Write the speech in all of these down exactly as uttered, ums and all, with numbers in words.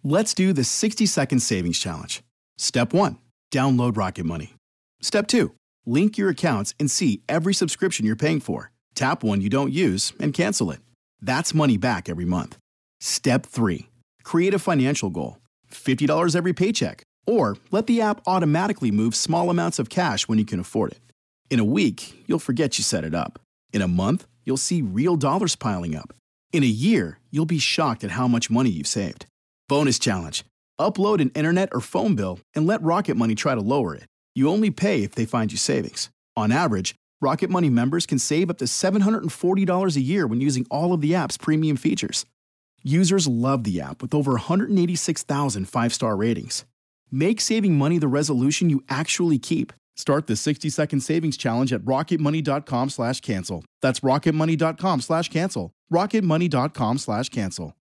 Let's do the sixty second savings challenge. Step one, download Rocket Money. Step two, link your accounts and see every subscription you're paying for. Tap one you don't use and cancel it. That's money back every month. Step three, create a financial goal. fifty dollars every paycheck. Or let the app automatically move small amounts of cash when you can afford it. In a week, you'll forget you set it up. In a month, you'll see real dollars piling up. In a year, you'll be shocked at how much money you've saved. Bonus challenge. Upload an internet or phone bill and let Rocket Money try to lower it. You only pay if they find you savings. On average, Rocket Money members can save up to seven hundred forty dollars a year when using all of the app's premium features. Users love the app with over one hundred eighty-six thousand five-star ratings. Make saving money the resolution you actually keep. Start the sixty second savings challenge at rocketmoney.com slash cancel. That's rocketmoney.com slash cancel. rocketmoney.com slash cancel.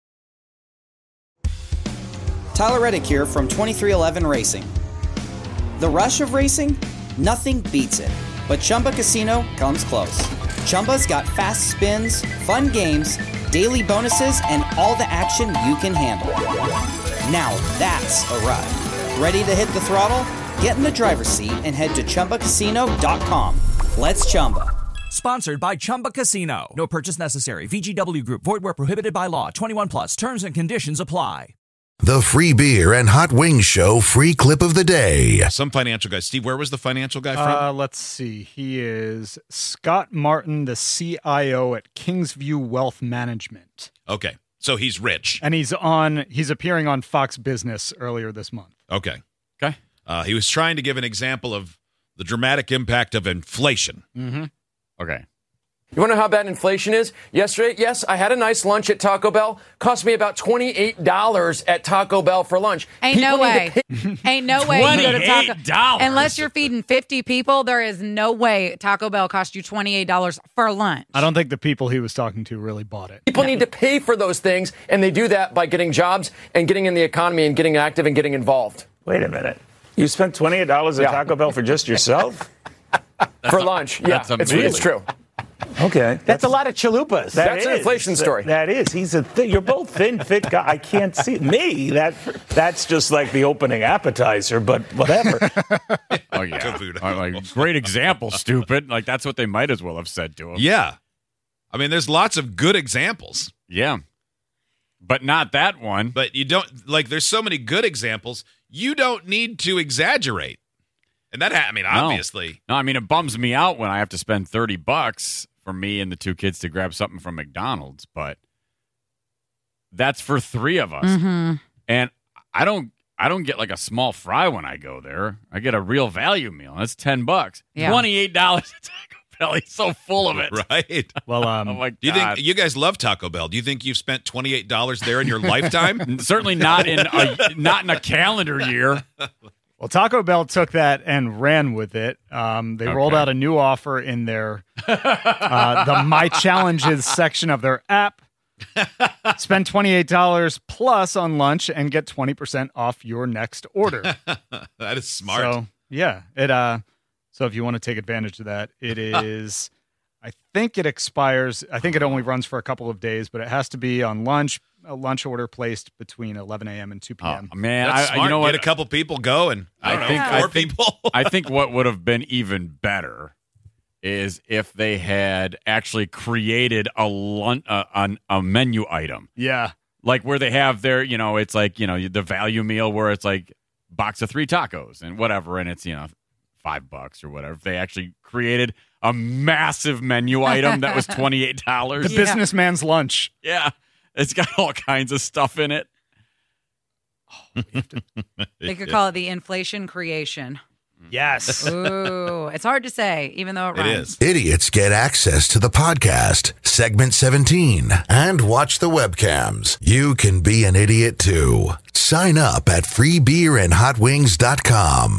Tyler Reddick here from twenty-three eleven Racing. The rush of racing? Nothing beats it. But Chumba Casino comes close. Chumba's got fast spins, fun games, daily bonuses, and all the action you can handle. Now that's a ride. Ready to hit the throttle? Get in the driver's seat and head to Chumba Casino dot com. Let's Chumba. Sponsored by Chumba Casino. No purchase necessary. V G W Group. Void where prohibited by law. twenty-one plus. Terms and conditions apply. The Free Beer and Hot Wings Show free clip of the day. Some financial guy. Steve, where was the financial guy from? Uh, let's see. He is Scott Martin, the C I O at Kingsview Wealth Management. Okay. So he's rich. And he's on. He's appearing on Fox Business earlier this month. Okay. Okay. Uh, he was trying to give an example of the dramatic impact of inflation. Mm-hmm. Okay. You want to know how bad inflation is? Yesterday, yes, I had a nice lunch at Taco Bell. Cost me about twenty-eight dollars at Taco Bell for lunch. Ain't People no way. pay- Ain't no way you go to Taco twenty-eight dollars Unless you're feeding fifty people, there is no way Taco Bell cost you twenty-eight dollars for lunch. I don't think the people he was talking to really bought it. People need to pay for those things, and they do that by getting jobs and getting in the economy and getting active and getting involved. Wait a minute. You spent twenty-eight dollars at Yeah. Taco Bell for just yourself? For lunch. Yeah, that's it's, amazing. it's true. Okay. That's a lot of chalupas. That That's an is. inflation story. That, that is. He's a th- you're both thin, fit guy. I can't see me. That that's just like the opening appetizer, but whatever. Oh, yeah. Uh, like, great example, stupid. Like, that's what they might as well have said to him. Yeah. I mean, there's lots of good examples. Yeah. But not that one. But you don't, like, there's so many good examples, you don't need to exaggerate. And that, ha- I mean, No. obviously. No, I mean, it bums me out when I have to spend thirty bucks for me and the two kids to grab something from McDonald's, but that's for three of us. Mm-hmm. And I don't I don't get like a small fry when I go there. I get a real value meal. That's ten bucks. Yeah. twenty-eight dollars at Taco Bell. He's so full of it. Right. Well, um, Oh my God. Do you think you guys love Taco Bell? Do you think you've spent twenty-eight dollars there in your lifetime? Certainly not in a not in a calendar year. Well, Taco Bell took that and ran with it. Um, they Okay. rolled out a new offer in their uh, the My Challenges section of their app. Spend twenty-eight dollars plus on lunch and get twenty percent off your next order. That is smart. So, yeah. It. Uh, so if you want to take advantage of that, it is, I think it expires, I think it only runs for a couple of days, but it has to be on lunch, a lunch order placed between eleven a.m. and two p.m. Oh, man, That's I, smart. you know what? Get a couple people going. I, I don't think know, I four think, people. I think what would have been even better is if they had actually created a lun- uh, an, a menu item, Yeah. like where they have their, you know, it's like, you know, the value meal where it's like box of three tacos and whatever, and it's, you know, five bucks or whatever. If they actually created a massive menu item that was twenty-eight dollars. The businessman's lunch. Yeah. It's got all kinds of stuff in it. They could call it the inflation creation. Yes. Ooh, it's hard to say, even though it It rhymes. is. Idiots get access to the podcast, segment seventeen, and watch the webcams. You can be an idiot too. Sign up at free beer and hot wings dot com.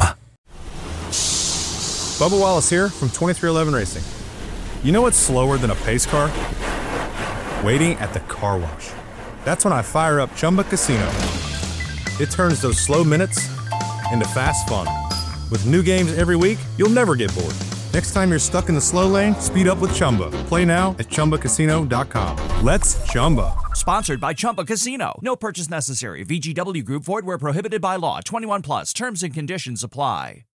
Bubba Wallace here from twenty-three eleven Racing. You know what's slower than a pace car? Waiting at the car wash. That's when I fire up Chumba Casino. It turns those slow minutes into fast fun. With new games every week, you'll never get bored. Next time you're stuck in the slow lane, speed up with Chumba. Play now at chumba casino dot com. Let's Chumba. Sponsored by Chumba Casino. No purchase necessary. V G W Group. Void where prohibited by law. twenty-one plus. Terms and conditions apply.